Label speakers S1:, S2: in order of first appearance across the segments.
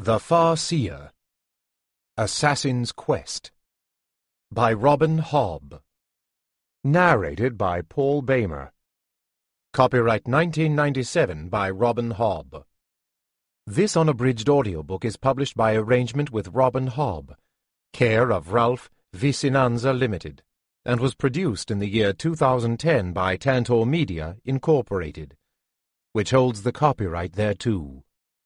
S1: The Far-Seer, Assassin's Quest, by Robin Hobb. Narrated by Paul Bamer. Copyright 1997 by Robin Hobb. This unabridged audiobook is published by arrangement with Robin Hobb, care of Ralph Vicinanza Limited, and was produced in the year 2010 by Tantor Media, Incorporated, which holds the copyright thereto.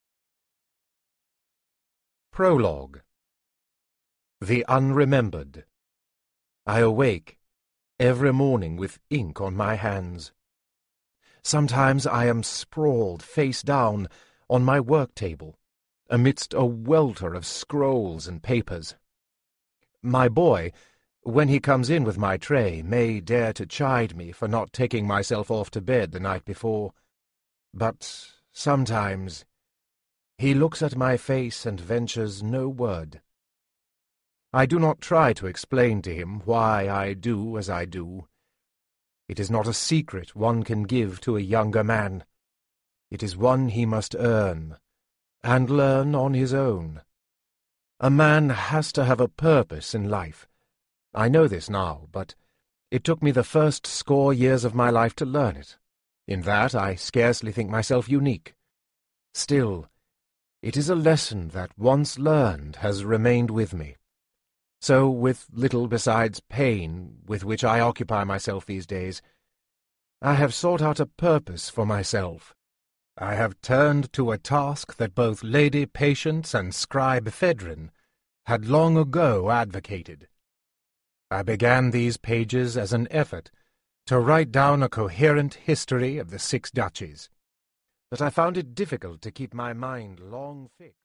S1: Prologue. The Unremembered. I awake every morning with ink on my hands. Sometimes I am sprawled face down on my work table, amidst a welter of scrolls and papers. My boy, when he comes in with my tray, may dare to chide me for not taking myself off to bed the night before, but sometimes he looks at my face and ventures no word. I do not try to explain to him why I do as I do. It is not a secret one can give to a younger man. It is one he must earn, and learn on his own. A man has to have a purpose in life. I know this now, but it took me the first 60 years of my life to learn it. In that I scarcely think myself unique. Still, it is a lesson that, once learned, has remained with me. So, with little besides pain with which I occupy myself these days, I have sought out a purpose for myself. I have turned to a task that both Lady Patience and Scribe Phaedron had long ago advocated. I began these pages as an effort to write down a coherent history of the 6 duchies, but I found it difficult to keep my mind long fixed.